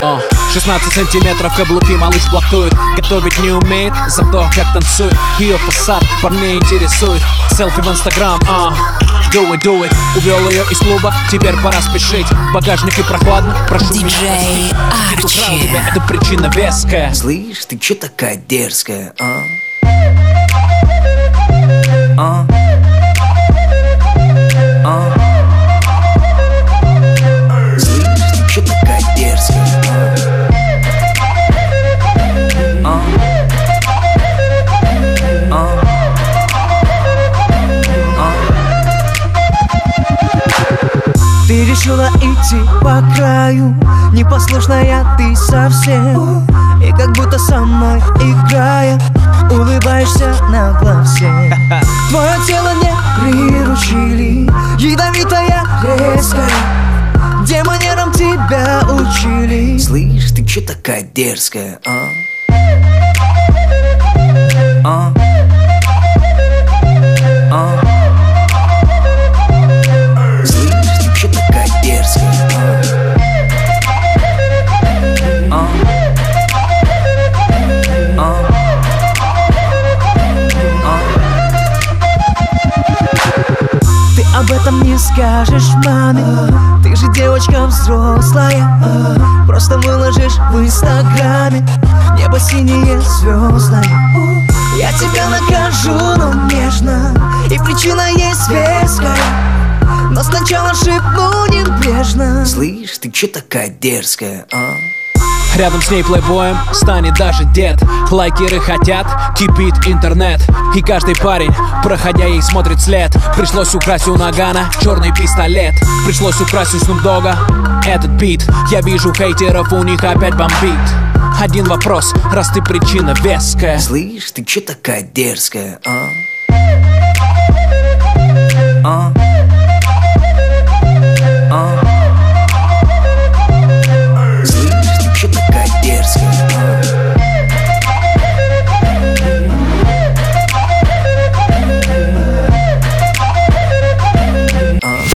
16 сантиметров каблуки, малыш платует. Готовить не умеет, зато как танцует. Ее фасад парней интересует. Селфи в инстаграм, do it. Увел ее из клуба, теперь пора спешить. В багажнике прохладно, прошу меня Диджей Арчи. Это причина веская. Слышь, ты чё такая дерзкая, а? Слышь, ты чё такая дерзкая, Ты решила идти по краю, непослушная ты совсем. И как будто со мной играя, улыбаешься нагло всем. Твое тело не приручили, ядовитая, резкая. Где манерам тебя учили? Слышь, ты чё такая дерзкая, а? Слышь, ты чё такая дерзкая, Ты об этом не скажешь маме, ты же девочка взрослая. Просто выложишь в инстаграме небо синее звездное. Я тебя накажу, но нежно, и причина есть веская. Но сначала шепну небрежно. Слышь, ты чё такая дерзкая, а? Рядом с ней плейбоем станет даже дед. Лайкеры хотят, кипит интернет. И каждый парень, проходя ей, смотрит след. Пришлось украсть у Нагана черный пистолет. Пришлось украсть у Снуп Дога этот бит. Я вижу хейтеров, у них опять бомбит. Один вопрос, раз ты причина веская. Слышь, ты чё такая дерзкая, а?